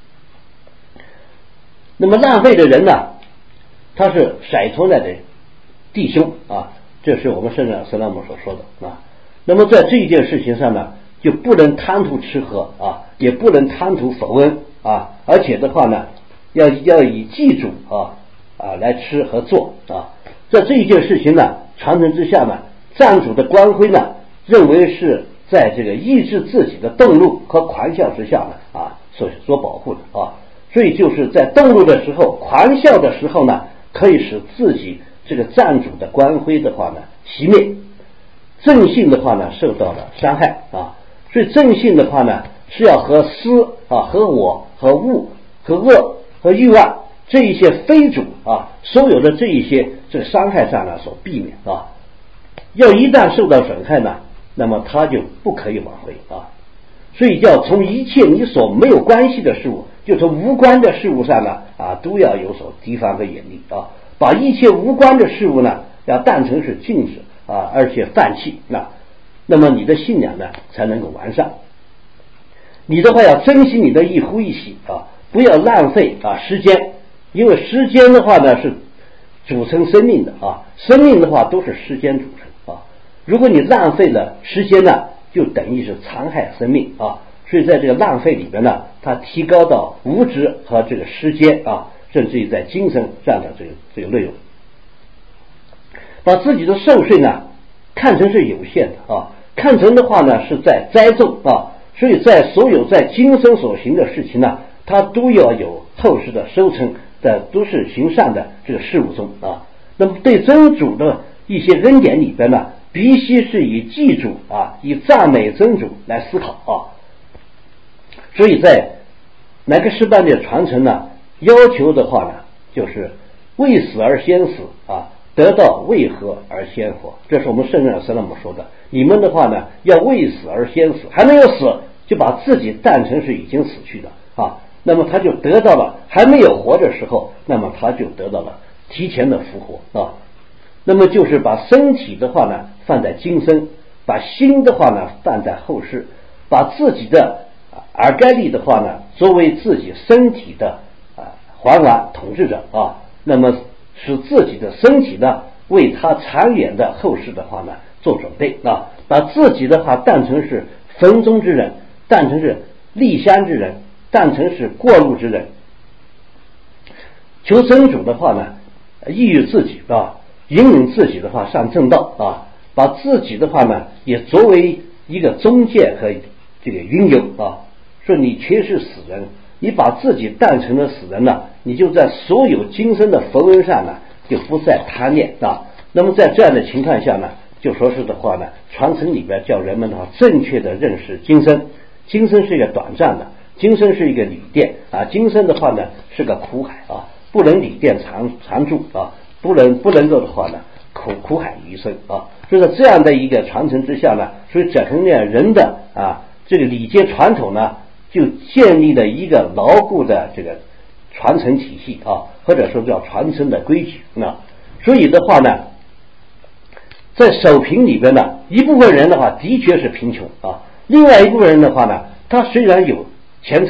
那么浪费的人呢，他是甩脱来的弟兄啊，这是我们圣人斯拉姆所说的啊。那么在这一件事情上呢，就不能贪图吃喝也不能贪图否恩而且的话呢，要以祭主来吃和做在这一件事情呢传承之下呢，赞主的光辉呢，认为是在这个抑制自己的动怒和狂笑之下呢所保护的所以就是在动怒的时候、狂笑的时候呢，可以使自己这个赞主的光辉的话呢熄灭，正性的话呢受到了伤害所以正性的话呢是要和私和我和恶和恶和欲望这一些非主所有的这一些这个伤害上呢所避免要一旦受到损害呢，那么他就不可以挽回所以要从一切你所没有关系的事物，就从无关的事物上呢都要有所提防和远离把一切无关的事物呢要当成是禁止而且放弃那么你的信仰呢才能够完善。你的话要珍惜你的一呼一吸不要浪费时间，因为时间的话呢是组成生命的生命的话都是时间组成如果你浪费了时间呢，就等于是残害生命所以在这个浪费里边呢，它提高到无知和这个时间甚至于在精神上的这个内容。把自己的寿岁呢看成是有限的看成的话呢是在栽种所以在所有在今生所行的事情呢，它都要有后世的收成的，都是行善的这个事物中那么对真主的一些恩典里边呢，必须是以祭主以赞美真主来思考所以在乃克斯班的传承呢，要求的话呢就是为死而先死得到为活而先活，这是我们圣人斯拉姆说的。你们的话呢要为死而先死，还没有死就把自己当成是已经死去的那么他就得到了还没有活的时候，那么他就得到了提前的复活那么就是把身体的话呢放在今生，把心的话呢放在后世，把自己的尔盖利的话呢作为自己身体的皇王统治者那么使自己的身体呢为他长远的后世的话呢做准备把自己的话当成是坟中之人，当成是立香之人，当成是过路之人，求真主的话呢抑郁自己引领自己的话上正道把自己的话呢也作为一个中介和这个云游说你却是死人，你把自己当成了死人呢，你就在所有今生的佛恩上呢就不再贪念那么在这样的情况下呢，就说是的话呢，传承里边叫人们的话正确的认识今生，今生是一个短暂的，今生是一个旅店今生的话呢是个苦海不能旅店常住不能够的话呢苦海余生所以在这样的一个传承之下呢，所以整个人的这个礼节传统呢就建立了一个牢固的这个传承体系或者说叫传承的规矩所以的话呢，在守贫里边呢，一部分人的话的确是贫穷另外一部分人的话呢，他虽然有钱财，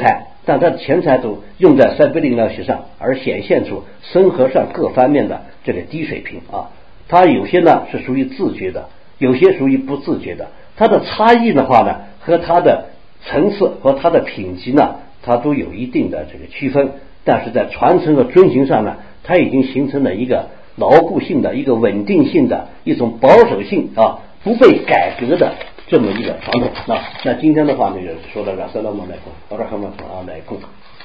但他的钱财都用在塞贝利纳学上，而显现出生活上各方面的这个低水平啊。他有些呢是属于自觉的，有些属于不自觉的。它的差异的话呢，和它的层次和它的品级呢，它都有一定的这个区分。但是在传承和遵循上呢，它已经形成了一个牢固性的、一个稳定性的、一种保守性啊，不被改革的这么一个传统。那今天的话，那个说到这，阿拉姆来空，阿拉哈姆啊来空。